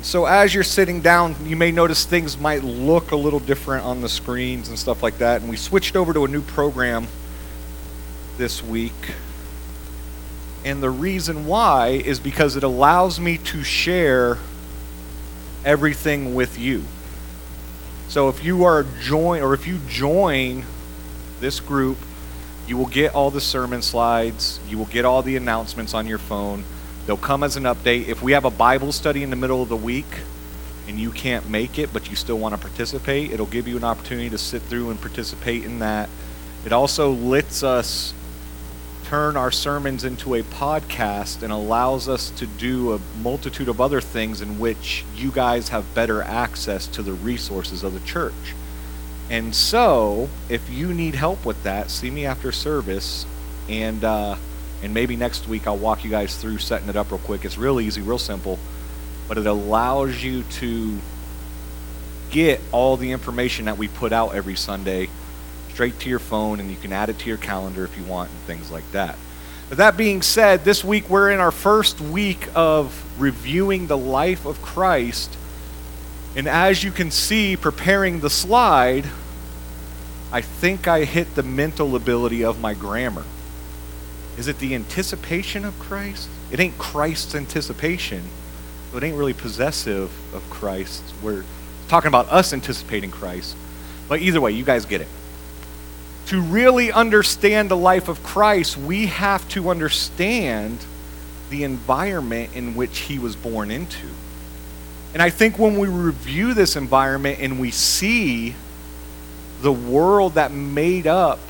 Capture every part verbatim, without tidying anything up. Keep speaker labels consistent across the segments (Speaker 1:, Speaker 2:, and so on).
Speaker 1: So as you're sitting down, you may notice things might look a little different on the screens and stuff like that. And we switched over to a new program this week. And the reason why is because it allows me to share everything with you. So if you are join or if you join this group, you will get all the sermon slides, you will get all the announcements on your phone. They'll come as an update. If we have a Bible study in the middle of the week and you can't make it, but you still want to participate, it'll give you an opportunity to sit through and participate in that. It also lets us turn our sermons into a podcast and allows us to do a multitude of other things in which you guys have better access to the resources of the church. And so, if you need help with that, see me after service, and uh, and maybe next week I'll walk you guys through setting it up real quick. It's real easy, real simple, but it allows you to get all the information that we put out every Sunday straight to your phone, and you can add it to your calendar if you want and things like that. But that being said, this week we're in our first week of reviewing the life of Christ, and as you can see, preparing the slide, I think I hit the mental ability of my grammar. Is it the anticipation of Christ? It ain't Christ's anticipation, so it ain't really possessive of Christ. We're talking about us anticipating Christ. But either way, you guys get it. To really understand the life of Christ, we have to understand the environment in which he was born into. And I think when we review this environment and we see the world that made up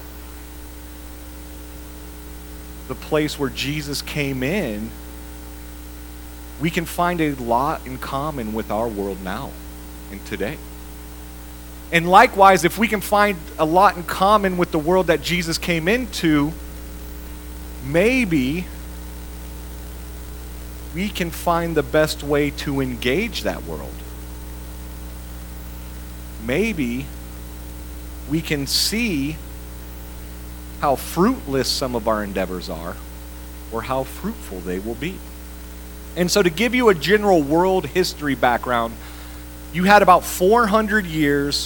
Speaker 1: the place where Jesus came in, we can find a lot in common with our world now and today. And likewise, if we can find a lot in common with the world that Jesus came into, maybe we can find the best way to engage that world. Maybe we can see how fruitless some of our endeavors are, or how fruitful they will be. And so to give you a general world history background, you had about four hundred years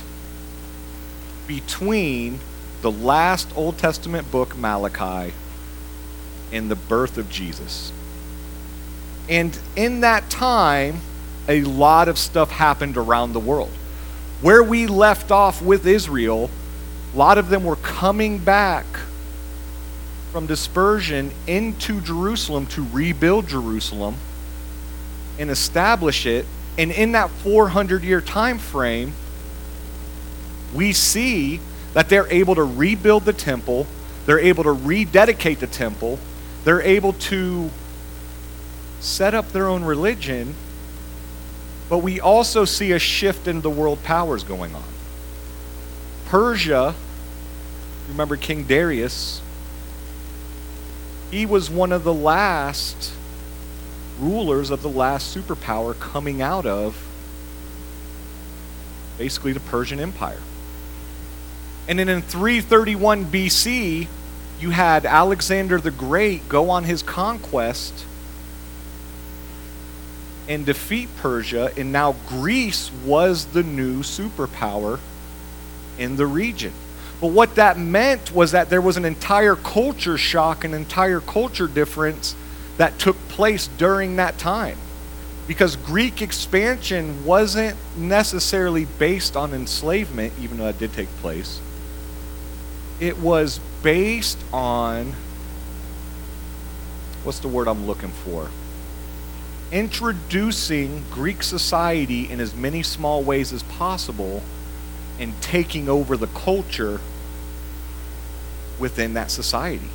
Speaker 1: between the last Old Testament book, Malachi, and the birth of Jesus. And in that time, a lot of stuff happened around the world. Where we left off with Israel, a lot of them were coming back from dispersion into Jerusalem to rebuild Jerusalem and establish it. And in that four hundred year time frame, we see that they're able to rebuild the temple, they're able to rededicate the temple, they're able to set up their own religion, but we also see a shift in the world powers going on. Persia, remember King Darius, he was one of the last rulers of the last superpower coming out of basically the Persian Empire. And then in three thirty-one B C, you had Alexander the Great go on his conquest and defeat Persia, and now Greece was the new superpower in the region. But what that meant was that there was an entire culture shock, an entire culture difference that took place during that time. Because Greek expansion wasn't necessarily based on enslavement, even though that did take place. It was based on, what's the word I'm looking for? Introducing Greek society in as many small ways as possible and taking over the culture within that society.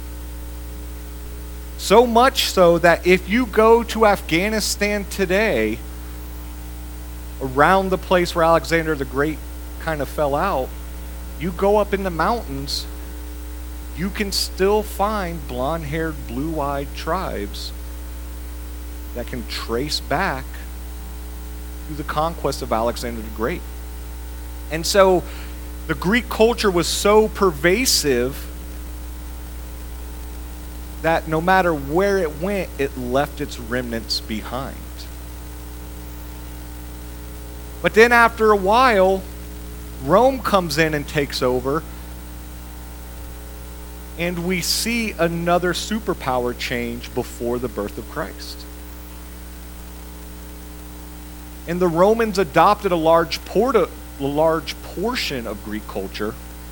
Speaker 1: So much so that if you go to Afghanistan today, around the place where Alexander the Great kind of fell out, you go up in the mountains, you can still find blonde-haired, blue-eyed tribes that can trace back to the conquest of Alexander the Great. And so the Greek culture was so pervasive that no matter where it went, it left its remnants behind. But then after a while, Rome comes in and takes over, and we see another superpower change before the birth of Christ. And the Romans adopted a large, porta, a large portion of Greek culture,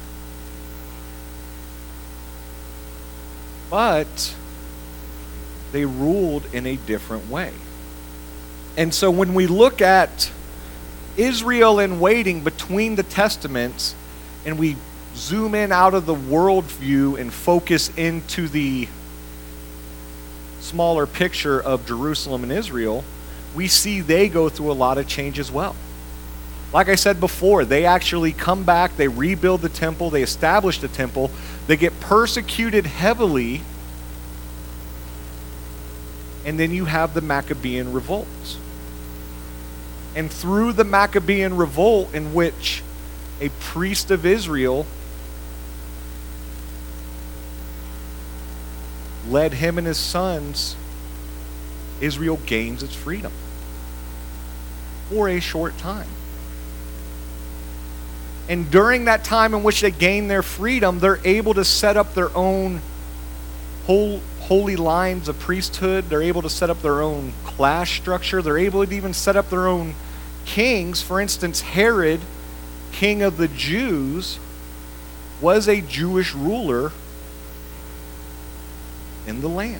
Speaker 1: but they ruled in a different way. And so when we look at Israel in waiting between the testaments, and we zoom in out of the worldview and focus into the smaller picture of Jerusalem and Israel, we see they go through a lot of change as well. Like I said before, they actually come back, they rebuild the temple, they establish the temple, they get persecuted heavily, and then you have the Maccabean revolts. And through the Maccabean revolt, in which a priest of Israel led him and his sons, Israel gains its freedom for a short time. And during that time in which they gain their freedom, they're able to set up their own whole holy lines of priesthood. They're able to set up their own class structure. They're able to even set up their own kings. For instance, Herod, king of the Jews, was a Jewish ruler in the land.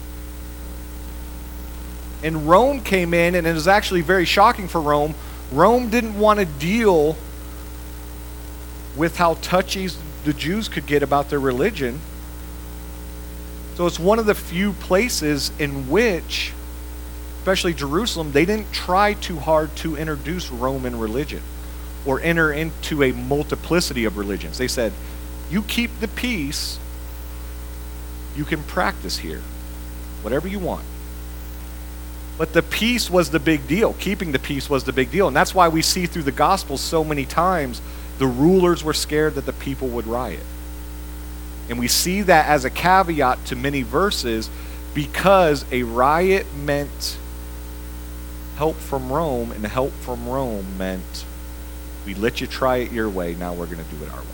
Speaker 1: And Rome came in, and it was actually very shocking for Rome. Rome didn't want to deal with how touchy the Jews could get about their religion. So it's one of the few places in which, especially Jerusalem, they didn't try too hard to introduce Roman religion or enter into a multiplicity of religions. They said, you keep the peace, you can practice here, whatever you want. But the peace was the big deal. Keeping the peace was the big deal. And that's why we see through the Gospels so many times the rulers were scared that the people would riot. And we see that as a caveat to many verses, because a riot meant help from Rome, and help from Rome meant we let you try it your way, now we're going to do it our way.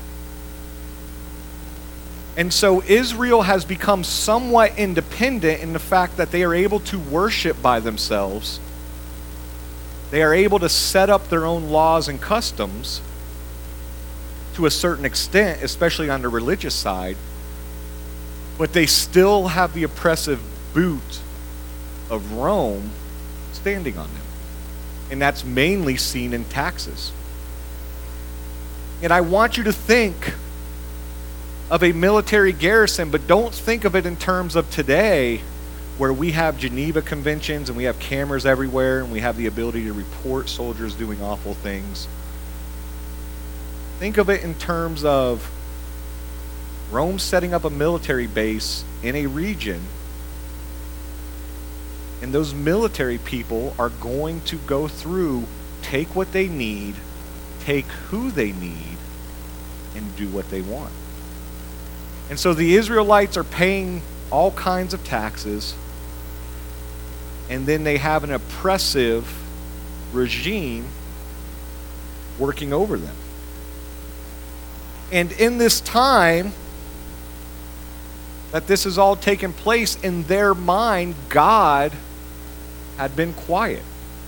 Speaker 1: And so Israel has become somewhat independent in the fact that they are able to worship by themselves. They are able to set up their own laws and customs to a certain extent, especially on the religious side, but they still have the oppressive boot of Rome standing on them. And that's mainly seen in taxes. And I want you to think of a military garrison, but don't think of it in terms of today, where we have Geneva Conventions and we have cameras everywhere and we have the ability to report soldiers doing awful things. Think of it in terms of Rome setting up a military base in a region, and those military people are going to go through, take what they need, take who they need, and do what they want. And so the Israelites are paying all kinds of taxes, and then they have an oppressive regime working over them. And in this time that this has all taken place, in their mind, God had been quiet.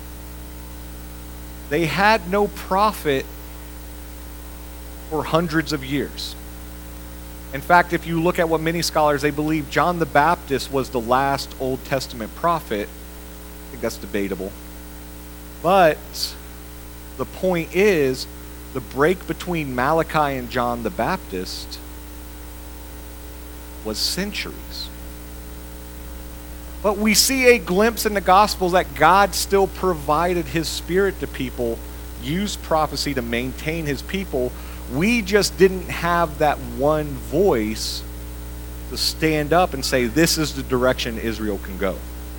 Speaker 1: They had no prophet for hundreds of years. In fact, if you look at what many scholars, they believe John the Baptist was the last Old Testament prophet. I think that's debatable. But the point is, the break between Malachi and John the Baptist was centuries. But we see a glimpse in the Gospels that God still provided his Spirit to people, used prophecy to maintain his people. We just didn't have that one voice to stand up and say, this is the direction Israel can go.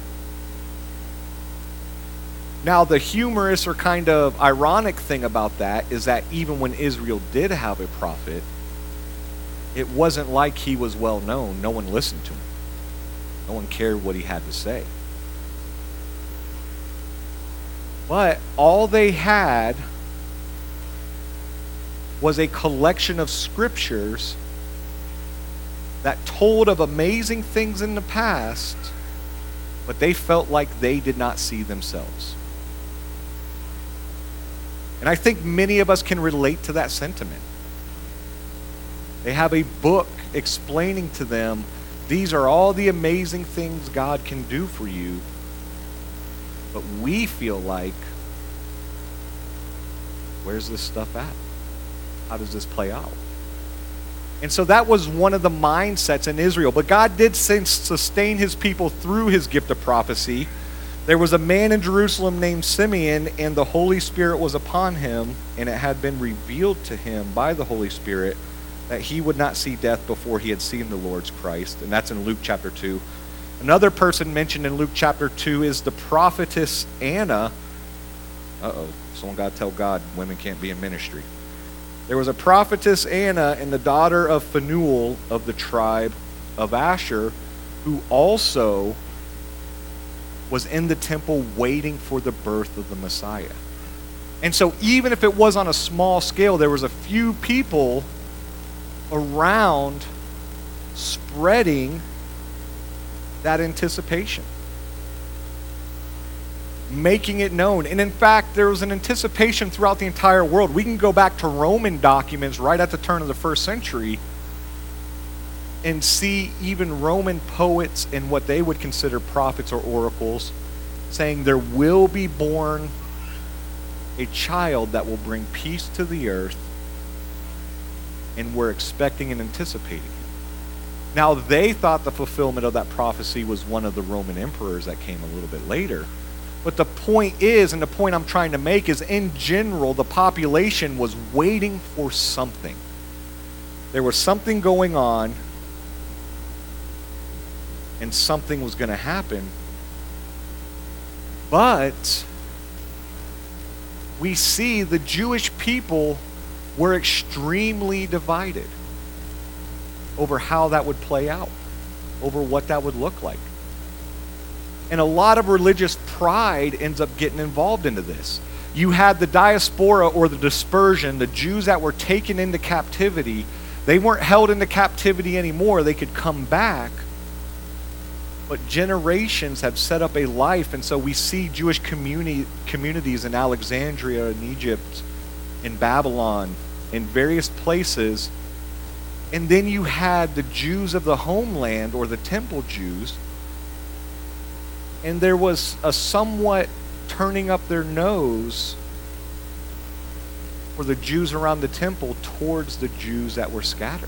Speaker 1: Now, the humorous or kind of ironic thing about that is that even when Israel did have a prophet, it wasn't like he was well known. No one listened to him. No one cared what he had to say. But all they had was a collection of scriptures that told of amazing things in the past, but they felt like they did not see themselves. And I think many of us can relate to that sentiment. They have a book explaining to them, these are all the amazing things God can do for you, but we feel like, where's this stuff at? How does this play out? And so that was one of the mindsets in Israel. But God did sustain his people through his gift of prophecy. There was a man in Jerusalem named Simeon, and the Holy Spirit was upon him, and it had been revealed to him by the Holy Spirit that he would not see death before he had seen the Lord's Christ. And that's in Luke chapter two. Another person mentioned in Luke chapter two is the prophetess Anna. Uh-oh, someone got to tell God women can't be in ministry. There was a prophetess Anna, and the daughter of Phanuel of the tribe of Asher, who also was in the temple waiting for the birth of the Messiah. And so even if it was on a small scale, there was a few people around spreading that anticipation, making it known. And in fact, there was an anticipation throughout the entire world. We can go back to Roman documents right at the turn of the first century and see even Roman poets and what they would consider prophets or oracles saying there will be born a child that will bring peace to the earth, and we're expecting and anticipating it. Now, they thought the fulfillment of that prophecy was one of the Roman emperors that came a little bit later. But the point is, and the point I'm trying to make is, in general, the population was waiting for something. There was something going on, and something was going to happen. But we see the Jewish people were extremely divided over how that would play out, over what that would look like. And a lot of religious pride ends up getting involved into this. You had the diaspora or the dispersion, the Jews that were taken into captivity. They weren't held into captivity anymore. They could come back. But generations have set up a life, and so we see Jewish communi- communities in Alexandria, in Egypt, in Babylon, in various places. And then you had the Jews of the homeland, or the temple Jews, and there was a somewhat turning up their nose for the Jews around the temple towards the Jews that were scattered.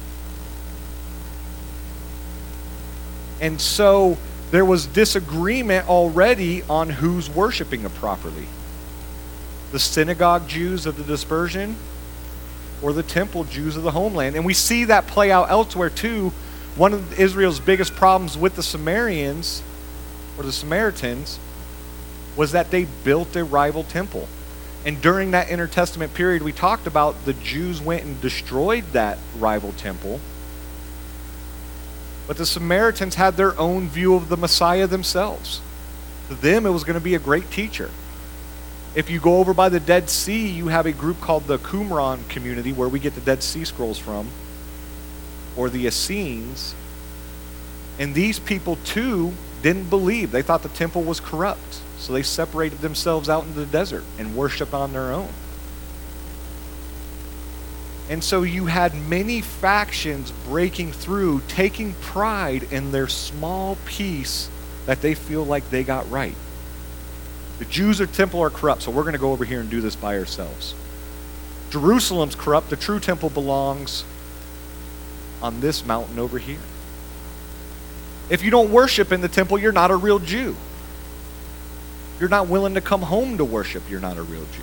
Speaker 1: And so there was disagreement already on who's worshiping it properly. The synagogue Jews of the dispersion or the temple Jews of the homeland. And we see that play out elsewhere too. One of Israel's biggest problems with the Sumerians or the Samaritans was that they built a rival temple. And during that intertestament period we talked about, the Jews went and destroyed that rival temple. But the Samaritans had their own view of the Messiah themselves. To them, it was going to be a great teacher. If you go over by the Dead Sea, you have a group called the Qumran community, where we get the Dead Sea Scrolls from, or the Essenes. And these people, too, didn't believe. They thought the temple was corrupt. So they separated themselves out into the desert and worshiped on their own. And so you had many factions breaking through, taking pride in their small piece that they feel like they got right. The Jews of temple are corrupt, so we're going to go over here and do this by ourselves. Jerusalem's corrupt. The true temple belongs on this mountain over here. If you don't worship in the temple, you're not a real Jew. You're not willing to come home to worship, you're not a real Jew.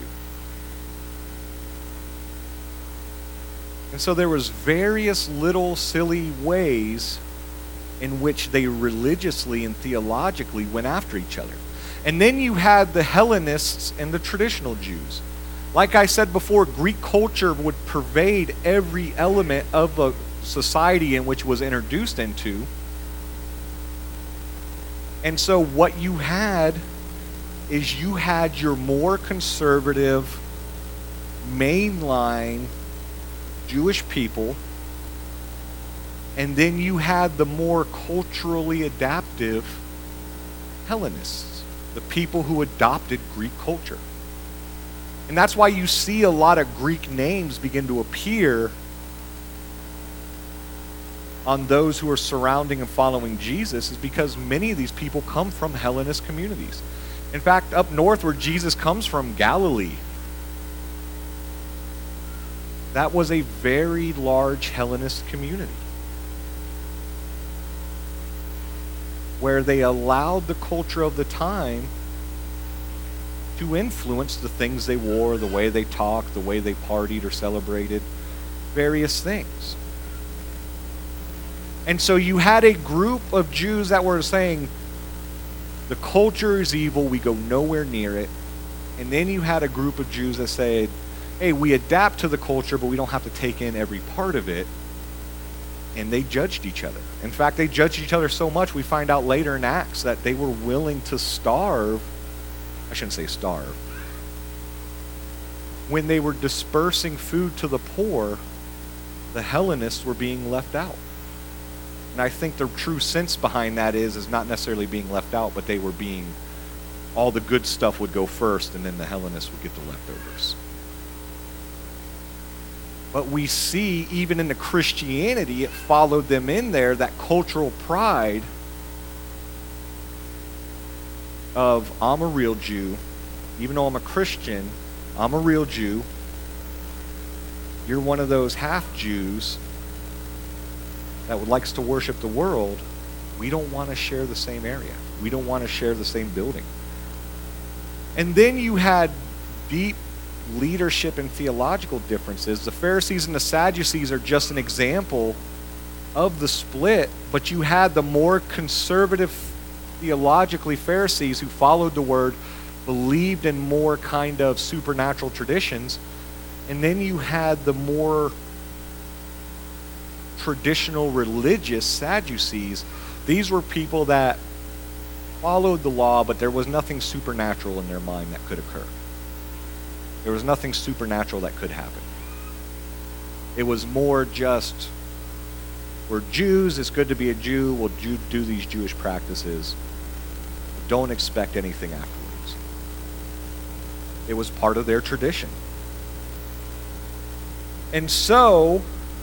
Speaker 1: And so there was various little silly ways in which they religiously and theologically went after each other. And then you had the Hellenists and the traditional Jews. Like I said before, Greek culture would pervade every element of a society in which it was introduced into. And so what you had is you had your more conservative, mainline Jewish people, and then you had the more culturally adaptive Hellenists, the people who adopted Greek culture. And that's why you see a lot of Greek names begin to appear on those who are surrounding and following Jesus, is because many of these people come from Hellenist communities. In fact, up north where Jesus comes from, Galilee, that was a very large Hellenist community where they allowed the culture of the time to influence the things they wore, the way they talked, the way they partied or celebrated, various things. And so you had a group of Jews that were saying, the culture is evil, we go nowhere near it. And then you had a group of Jews that said, hey, we adapt to the culture, but we don't have to take in every part of it. And they judged each other. In fact, they judged each other so much, we find out later in Acts that they were willing to starve. I shouldn't say starve. When they were dispersing food to the poor, the Hellenists were being left out. And I think the true sense behind that is, is not necessarily being left out, but they were being, all the good stuff would go first, and then the Hellenists would get the leftovers. But we see, even in the Christianity, it followed them in there, that cultural pride of, I'm a real Jew, even though I'm a Christian, I'm a real Jew. You're one of those half-Jews that likes to worship the world. We don't want to share the same area. We don't want to share the same building. And then you had deep leadership and theological differences. The Pharisees and the Sadducees are just an example of the split, but you had the more conservative theologically Pharisees who followed the word, believed in more kind of supernatural traditions, and then you had the more traditional religious Sadducees. These were people that followed the law, but there was nothing supernatural in their mind that could occur. There was nothing supernatural that could happen. It was more just, we're Jews, it's good to be a Jew, we'll do these Jewish practices. Don't expect anything afterwards. It was part of their tradition. And so,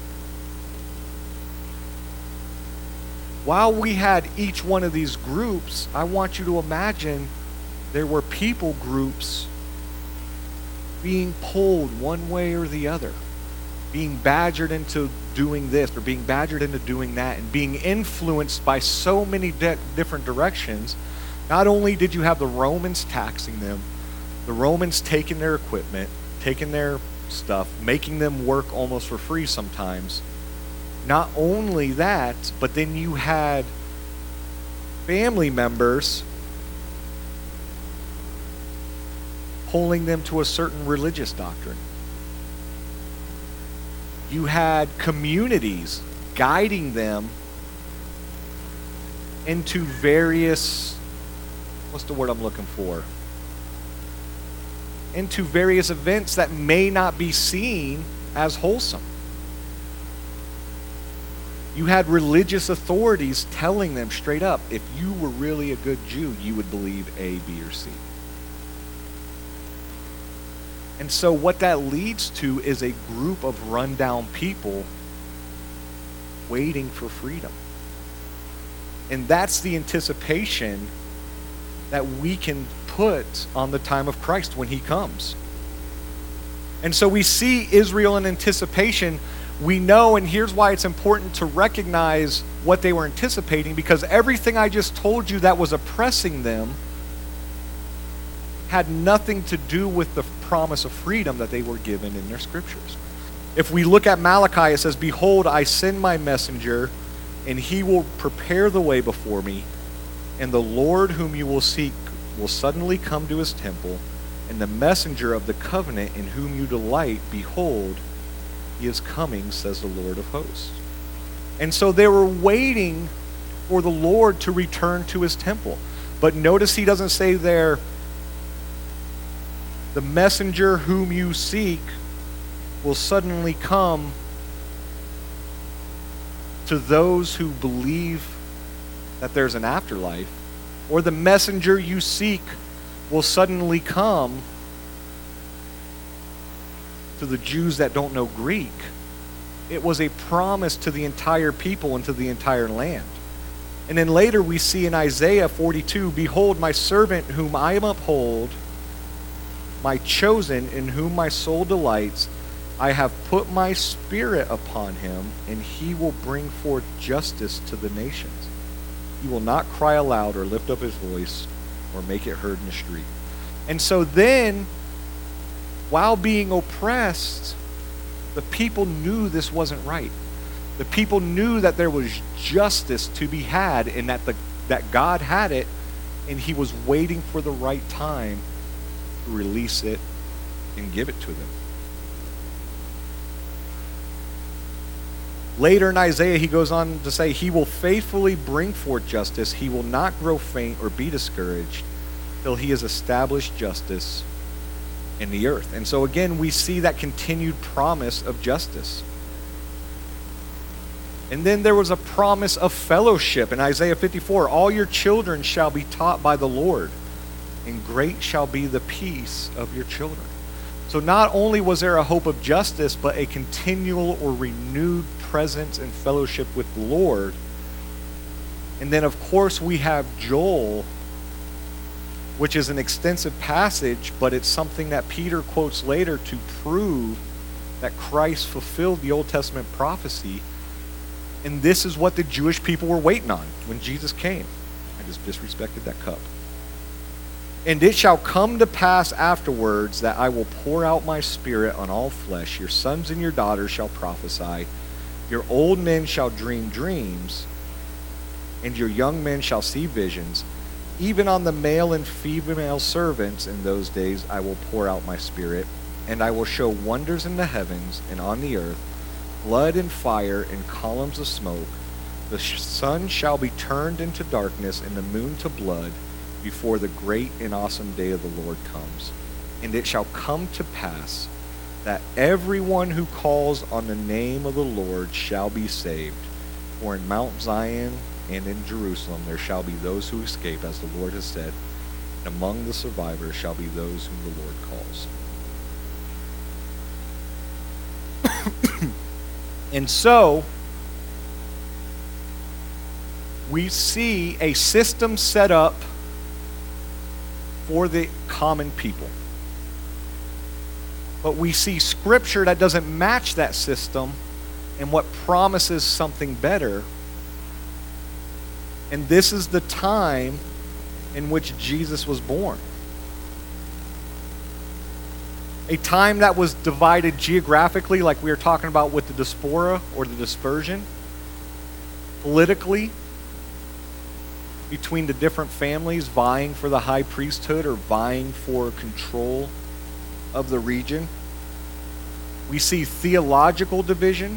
Speaker 1: while we had each one of these groups, I want you to imagine there were people groups being pulled one way or the other, being badgered into doing this or being badgered into doing that, and being influenced by so many de- different directions. Not only did you have the Romans taxing them, the Romans taking their equipment, taking their stuff, making them work almost for free sometimes. Not only that, but then you had family members pulling them to a certain religious doctrine. You had communities guiding them into various, what's the word I'm looking for? Into various events that may not be seen as wholesome. You had religious authorities telling them straight up, if you were really a good Jew, you would believe A, B, or C. And so what that leads to is a group of rundown people waiting for freedom. And that's the anticipation that we can put on the time of Christ when he comes. And so we see Israel in anticipation. We know, and here's why it's important to recognize what they were anticipating, because everything I just told you that was oppressing them had nothing to do with the promise of freedom that they were given in their scriptures. If we look at Malachi, it says, behold, I send my messenger, and he will prepare the way before me, and the Lord whom you will seek will suddenly come to his temple, and the messenger of the covenant in whom you delight, behold, he is coming, says the Lord of hosts. And so they were waiting for the Lord to return to his temple. But notice he doesn't say there, The messenger whom you seek will suddenly come to those who believe that there's an afterlife, or the messenger you seek will suddenly come to the Jews that don't know Greek. It was a promise to the entire people and to the entire land. And then later we see in Isaiah forty-two, behold, my servant whom I uphold, my chosen in whom my soul delights, I have put my spirit upon him, and he will bring forth justice to the nations. He will not cry aloud or lift up his voice or make it heard in the street. And so then, while being oppressed, the people knew this wasn't right. The people knew that there was justice to be had and that the that God had it, and he was waiting for the right time to release it and give it to them. Later in Isaiah, he goes on to say, he will faithfully bring forth justice. He will not grow faint or be discouraged till he has established justice in the earth. And so again, we see that continued promise of justice. And then there was a promise of fellowship in Isaiah fifty-four. All your children shall be taught by the Lord, and great shall be the peace of your children. So not only was there a hope of justice, but a continual or renewed presence and fellowship with the Lord. And then, of course, we have Joel, which is an extensive passage, but it's something that Peter quotes later to prove that Christ fulfilled the Old Testament prophecy. And this is what the Jewish people were waiting on when Jesus came. I just disrespected that cup. And it shall come to pass afterwards that I will pour out my spirit on all flesh. Your sons and your daughters shall prophesy. Your old men shall dream dreams, and your young men shall see visions. Even on the male and female servants in those days I will pour out my spirit, and I will show wonders in the heavens and on the earth, blood and fire and columns of smoke. The sun shall be turned into darkness and the moon to blood before the great and awesome day of the Lord comes. And it shall come to pass that everyone who calls on the name of the Lord shall be saved. For in Mount Zion and in Jerusalem there shall be those who escape, as the Lord has said, and among the survivors shall be those whom the Lord calls. And so, we see a system set up for the common people. But we see scripture that doesn't match that system and what promises something better. And this is the time in which Jesus was born. A time that was divided geographically, like we were talking about with the diaspora or the dispersion, politically, between the different families vying for the high priesthood or vying for control of the region. We see theological division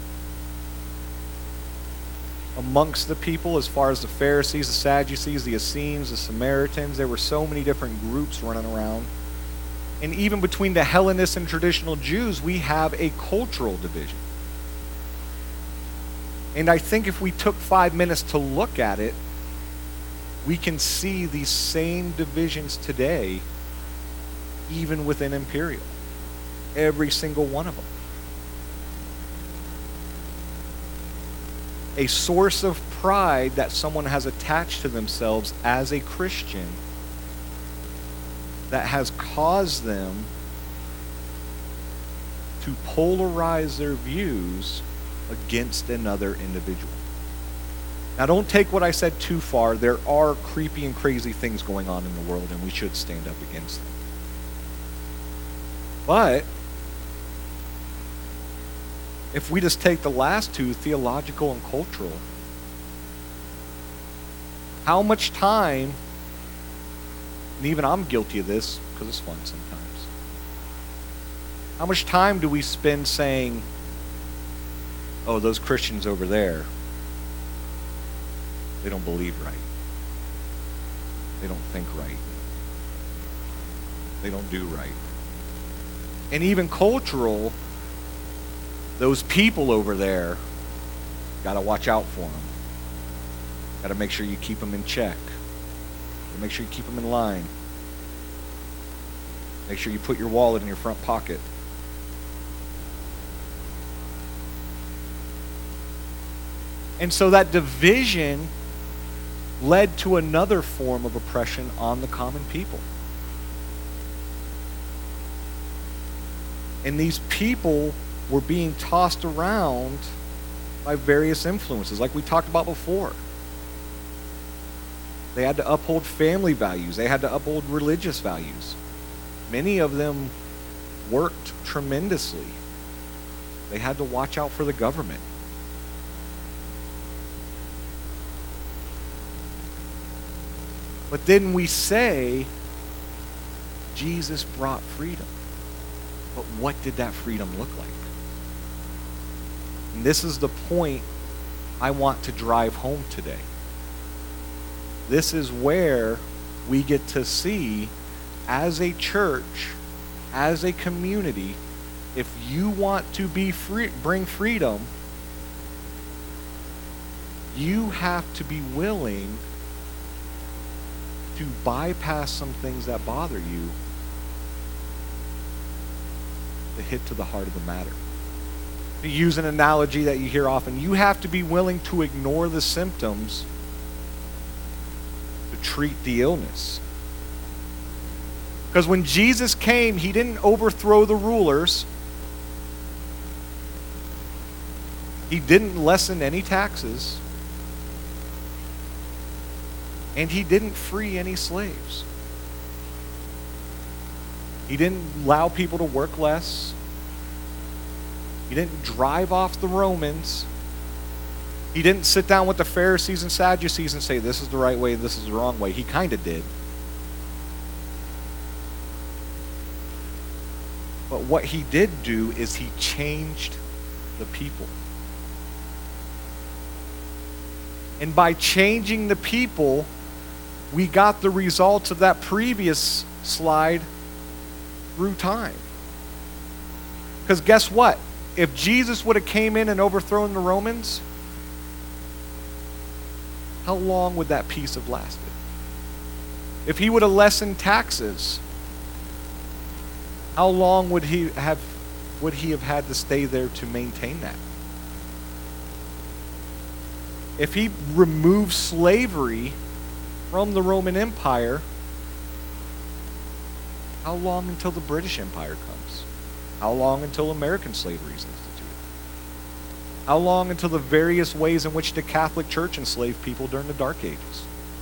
Speaker 1: amongst the people as far as the Pharisees, the Sadducees, the Essenes, the Samaritans. There were so many different groups running around. And even between the Hellenists and traditional Jews, we have a cultural division. And I think if we took five minutes to look at it, we can see these same divisions today, even within Imperial. Every single one of them. A source of pride that someone has attached to themselves as a Christian that has caused them to polarize their views against another individual. Now, don't take what I said too far. There are creepy and crazy things going on in the world, and we should stand up against them. But if we just take the last two, theological and cultural, how much time, and even I'm guilty of this because it's fun sometimes, how much time do we spend saying, oh, those Christians over there, they don't believe right. They don't think right. they don't do right. And even cultural, those people over there, got to watch out for them. Got to make sure you keep them in check. Gotta make sure you keep them in line. Make sure you put your wallet in your front pocket. And so that division led to another form of oppression on the common people. And these people were being tossed around by various influences, like we talked about before. They had to uphold family values. They had to uphold religious values. Many of them worked tremendously. They had to watch out for the government. But then we say, Jesus brought freedom. But what did that freedom look like? And this is the point I want to drive home today. This is where we get to see, as a church, as a community, if you want to be free, bring freedom, you have to be willing to bypass some things that bother you to hit to the heart of the matter. To use an analogy that you hear often, you have to be willing to ignore the symptoms to treat the illness. Because when Jesus came, he didn't overthrow the rulers. He didn't lessen any taxes. And he didn't free any slaves. He didn't allow people to work less. He didn't drive off the Romans. He didn't sit down with the Pharisees and Sadducees and say, this is the right way, this is the wrong way. He kind of did. But what he did do is he changed the people. And by changing the people, we got the results of that previous slide through time. Because guess what? If Jesus would have came in and overthrown the Romans, how long would that peace have lasted? If he would have lessened taxes, how long would he have would he have had to stay there to maintain that? If he removed slavery from the Roman Empire, how long until the British Empire comes? How long until American slavery is instituted? How long until the various ways in which the Catholic Church enslaved people during the Dark Ages?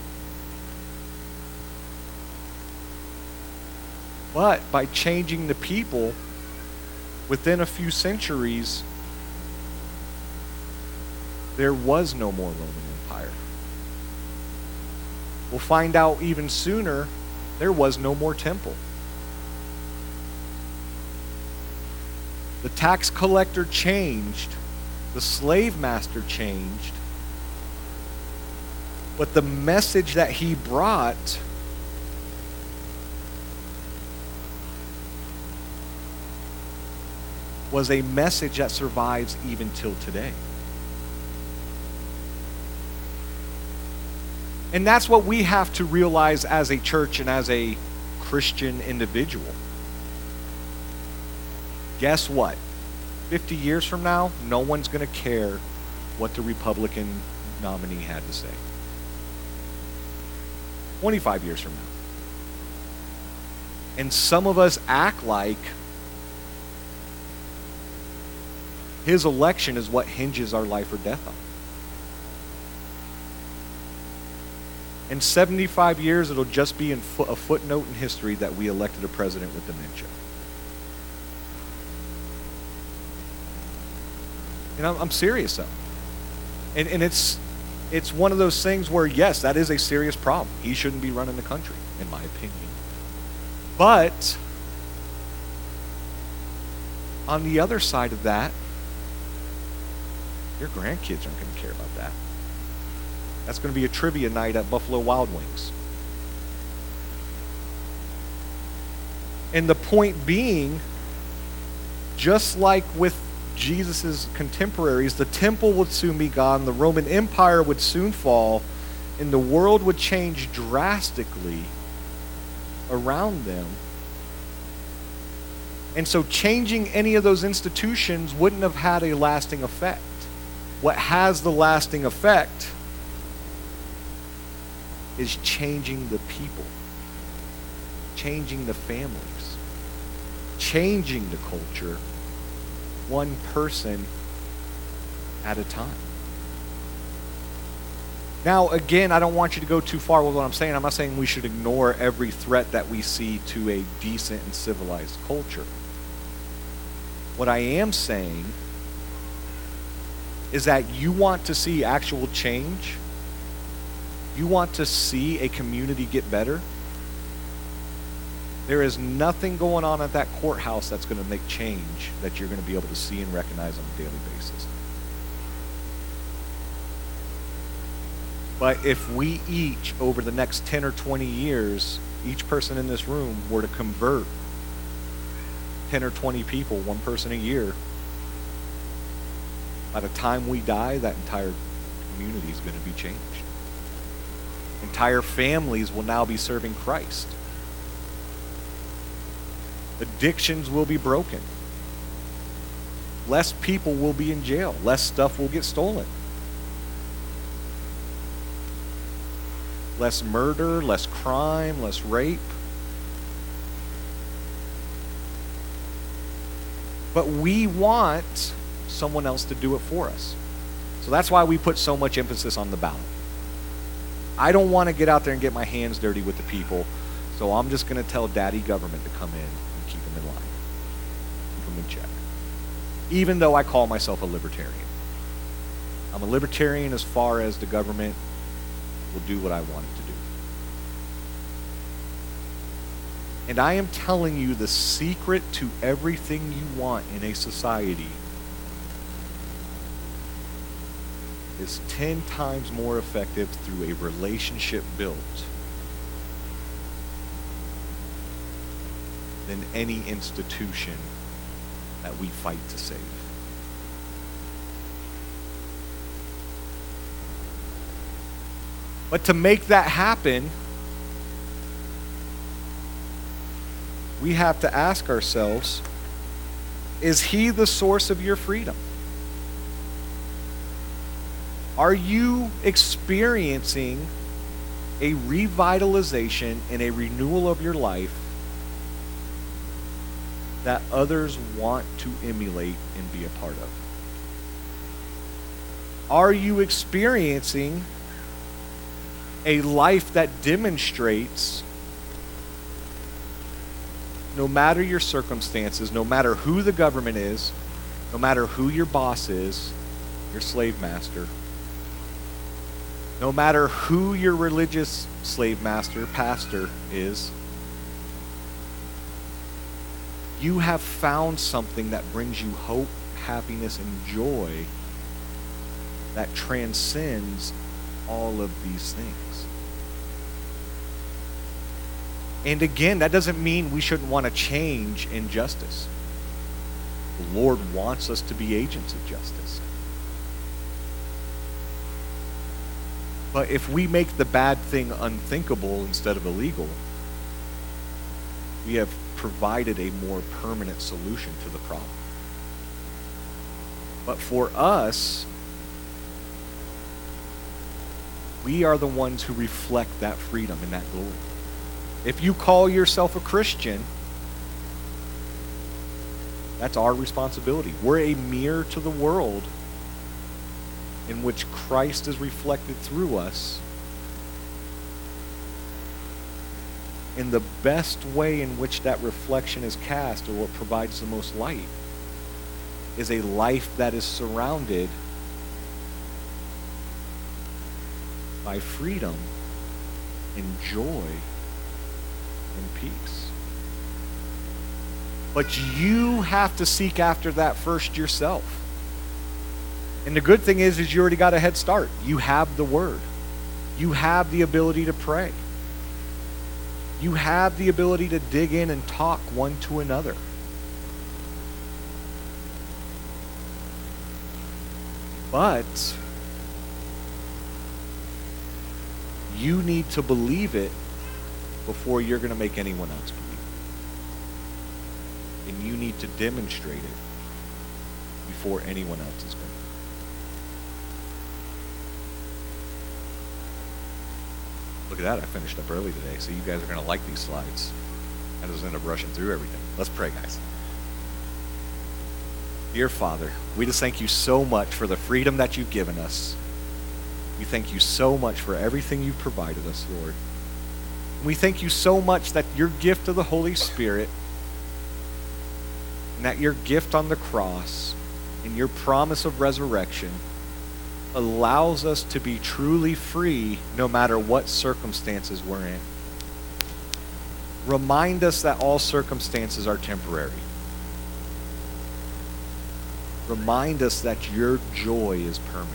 Speaker 1: But by changing the people, within a few centuries, there was no more Roman Empire. We'll find out even sooner, there was no more temple. The tax collector changed, the slave master changed, but the message that he brought was a message that survives even till today. And that's what we have to realize as a church and as a Christian individual. Guess what? fifty years from now, no one's going to care what the Republican nominee had to say. twenty-five years from now. And some of us act like his election is what hinges our life or death on. In seventy-five years, it'll just be in fo- a footnote in history that we elected a president with dementia. And I'm, I'm serious, though. And, and it's, it's one of those things where, yes, that is a serious problem. He shouldn't be running the country, in my opinion. But on the other side of that, your grandkids aren't going to care about that. That's going to be a trivia night at Buffalo Wild Wings. And the point being, just like with Jesus' contemporaries, the temple would soon be gone, the Roman Empire would soon fall, and the world would change drastically around them. And so changing any of those institutions wouldn't have had a lasting effect. What has the lasting effect is changing the people, changing the families, changing the culture, one person at a time. Now, again, I don't want you to go too far with what I'm saying. I'm not saying we should ignore every threat that we see to a decent and civilized culture. What I am saying is that you want to see actual change, you want to see a community get better, there is nothing going on at that courthouse that's going to make change that you're going to be able to see and recognize on a daily basis. But if we each, over the next ten or twenty years, each person in this room were to convert ten or twenty people, one person a year, by the time we die, that entire community is going to be changed. Entire families will now be serving Christ. Addictions will be broken. Less people will be in jail. Less stuff will get stolen. Less murder, less crime, less rape. But we want someone else to do it for us. So that's why we put so much emphasis on the ballot. I don't want to get out there and get my hands dirty with the people, so I'm just going to tell daddy government to come in and keep them in line. Keep them in check. Even though I call myself a libertarian. I'm a libertarian as far as the government will do what I want it to do. And I am telling you the secret to everything you want in a society is ten times more effective through a relationship built than any institution that we fight to save. But to make that happen, we have to ask ourselves, is he the source of your freedom? Are you experiencing a revitalization and a renewal of your life that others want to emulate and be a part of? Are you experiencing a life that demonstrates, no matter your circumstances, no matter who the government is, no matter who your boss is, your slave master, no matter who your religious slave master, pastor is, you have found something that brings you hope, happiness, and joy that transcends all of these things. And again, that doesn't mean we shouldn't want to change injustice. The Lord wants us to be agents of justice. But if we make the bad thing unthinkable instead of illegal, we have provided a more permanent solution to the problem. But for us, we are the ones who reflect that freedom and that glory. If you call yourself a Christian, that's our responsibility. We're a mirror to the world in which Christ is reflected through us. And the best way in which that reflection is cast, or what provides the most light, is a life that is surrounded by freedom and joy and peace. But you have to seek after that first yourself. And the good thing is, is you already got a head start. You have the Word. You have the ability to pray. You have the ability to dig in and talk one to another. But you need to believe it before you're going to make anyone else believe it. And you need to demonstrate it before anyone else is going to. Look at that, I finished up early today, so you guys are going to like these slides. I just end up rushing through everything. Let's pray, guys. Dear Father, we just thank you so much for the freedom that you've given us. We thank you so much for everything you've provided us, Lord. We thank you so much that your gift of the Holy Spirit and that your gift on the cross and your promise of resurrection allows us to be truly free no matter what circumstances we're in. Remind us that all circumstances are temporary. Remind us that your joy is permanent.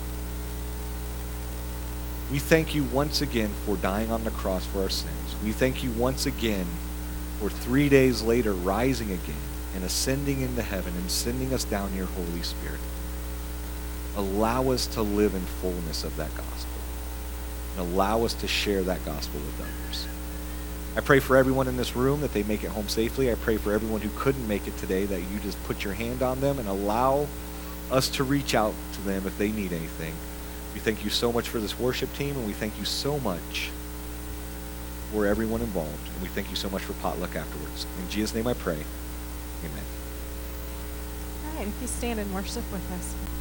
Speaker 1: We thank you once again for dying on the cross for our sins. We thank you once again for three days later rising again and ascending into heaven and sending us down your Holy Spirit. Allow us to live in fullness of that gospel. And allow us to share that gospel with others. I pray for everyone in this room that they make it home safely. I pray for everyone who couldn't make it today that you just put your hand on them and allow us to reach out to them if they need anything. We thank you so much for this worship team, and we thank you so much for everyone involved. And we thank you so much for potluck afterwards. In Jesus' name I pray. Amen.
Speaker 2: All right, if you stand and worship with us.